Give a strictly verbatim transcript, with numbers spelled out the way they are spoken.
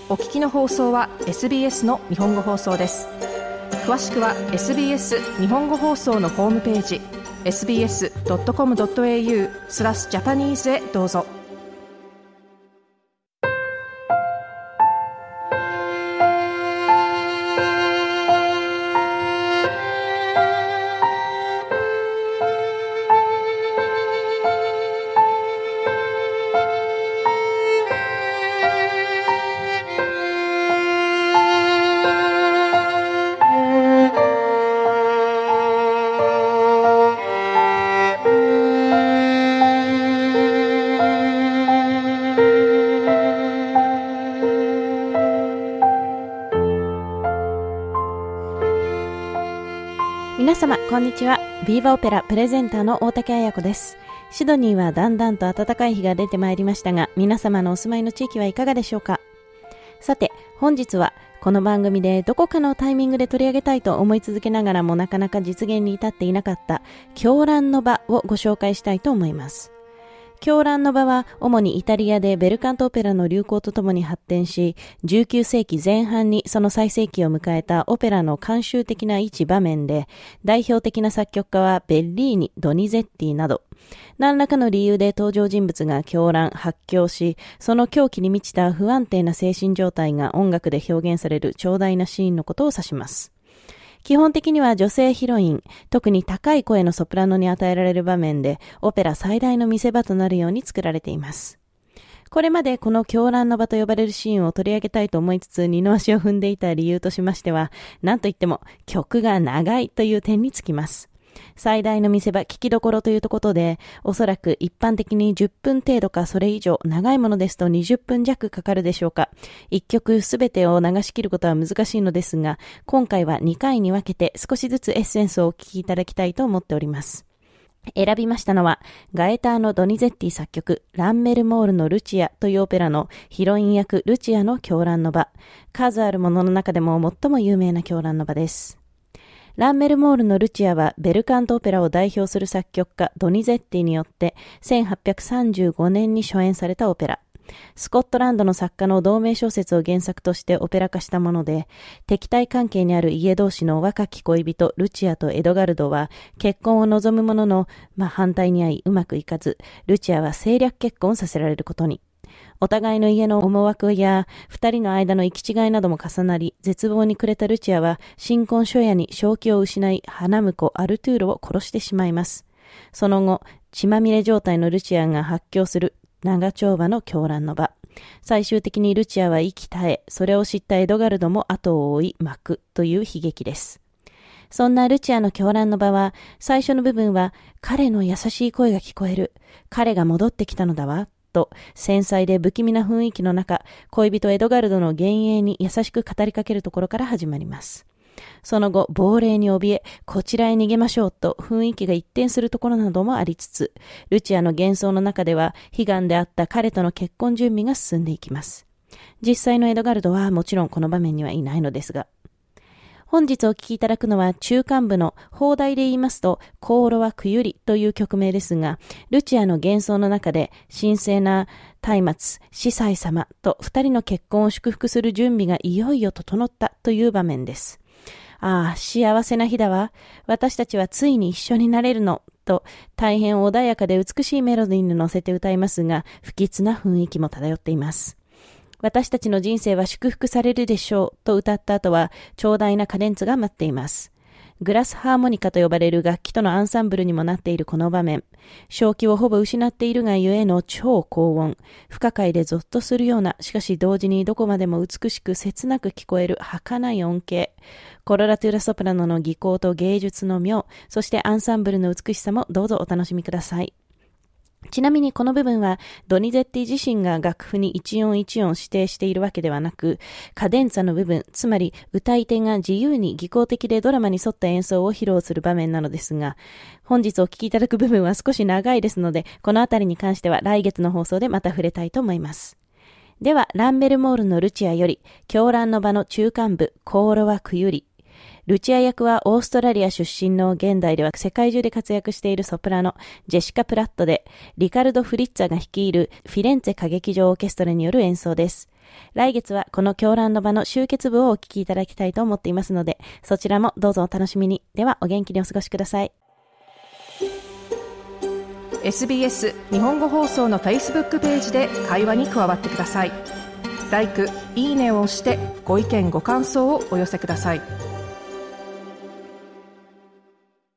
お聞きの放送は エスビーエス の日本語放送です。詳しくは エスビーエス 日本語放送のホームページ エスビーエスドットコムドットエーユー スラスジャパニーズへどうぞ。 皆様こんにちは。ビーバオペラプレゼンターの大竹彩子です。シドニーはだんだんと暖かい日が出てまいりましたが、皆様のお住まいの地域はいかがでしょうか。さて本日はこの番組でどこかのタイミングで取り上げたいと思い続けながらもなかなか実現に至っていなかった狂乱の場をご紹介したいと思います。狂乱の場は主にイタリアでベルカントオペラの流行とともに発展し、じゅうきゅうせいきぜん半にその最盛期を迎えたオペラの慣習的な一場面で、代表的な作曲家はベッリーニ、ドニゼッティなど、何らかの理由で登場人物が狂乱、発狂し、その狂気に満ちた不安定な精神状態が音楽で表現される長大なシーンのことを指します。基本的には女性ヒロイン、特に高い声のソプラノに与えられる場面で、オペラ最大の見せ場となるように作られています。これまでこの狂乱の場と呼ばれるシーンを取り上げたいと思いつつ、二の足を踏んでいた理由としましては、何といっても曲が長いという点につきます。最大の見せ場、聞きどころということで、おそらく一般的にじゅっぷん程度かそれ以上、長いものですとにじゅっぷん弱かかるでしょうか。一曲すべてを流し切ることは難しいのですが、今回はにかいに分けて少しずつエッセンスをお聞きいただきたいと思っております。選びましたのは、ガエターノ・ドニゼッティ作曲、ランメルモールのルチアというオペラのヒロイン役ルチアの狂乱の場。数あるものの中でも最も有名な狂乱の場です。ランメルモールのルチアはベルカントオペラを代表する作曲家ドニゼッティによってせんはっぴゃくさんじゅうごねんに初演されたオペラ。スコットランドの作家の同名小説を原作としてオペラ化したもので、敵対関係にある家同士の若き恋人ルチアとエドガルドは結婚を望むものの、まあ、反対に遭いうまくいかず、ルチアは政略結婚させられることに。お互いの家の思惑や二人の間の行き違いなども重なり、絶望に暮れたルチアは新婚初夜に正気を失い、花婿アルトゥーロを殺してしまいます。その後、血まみれ状態のルチアが発狂する長丁場の狂乱の場。最終的にルチアは息絶え、それを知ったエドガルドも後を追い巻くという悲劇です。そんなルチアの狂乱の場は、最初の部分は彼の優しい声が聞こえる。彼が戻ってきたのだわ。と繊細で不気味な雰囲気の中、恋人エドガルドの幻影に優しく語りかけるところから始まります。その後、亡霊に怯え、こちらへ逃げましょうと雰囲気が一転するところなどもありつつ、ルチアの幻想の中では悲願であった彼との結婚準備が進んでいきます。実際のエドガルドはもちろんこの場面にはいないのですが、本日お聴きいただくのは中間部の邦題で言いますと、香炉はくゆりという曲名ですが、ルチアの幻想の中で神聖な松明、司祭様と二人の結婚を祝福する準備がいよいよ整ったという場面です。ああ、幸せな日だわ。私たちはついに一緒になれるの。と大変穏やかで美しいメロディーに乗せて歌いますが、不吉な雰囲気も漂っています。私たちの人生は祝福されるでしょうと歌った後は長大なカデンツが待っています。グラスハーモニカと呼ばれる楽器とのアンサンブルにもなっているこの場面、正気をほぼ失っているがゆえの超高音、不可解でゾッとするような、しかし同時にどこまでも美しく切なく聞こえる儚い音形、コロラトゥラソプラノの技巧と芸術の妙、そしてアンサンブルの美しさもどうぞお楽しみください。ちなみにこの部分はドニゼッティ自身が楽譜に一音一音指定しているわけではなく、カデンツァの部分、つまり歌い手が自由に技巧的でドラマに沿った演奏を披露する場面なのですが、本日お聴きいただく部分は少し長いですので、このあたりに関しては来月の放送でまた触れたいと思います。では、ランベルモールのルチアより狂乱の場の中間部、香炉はくゆり。 ルチア役はオーストラリア出身の現代では世界中で活躍しているソプラノ、ジェシカ・プラットで、リカルド・フリッツァが率いるフィレンツェ歌劇場オーケストラによる演奏です。来月はこの狂乱の場の終結部をお聴きいただきたいと思っていますので、そちらもどうぞお楽しみに。ではお元気にお過ごしください。 エスビーエス 日本語放送の Facebook ページで会話に加わってください。ライク、いいねを押してご意見ご感想をお寄せください。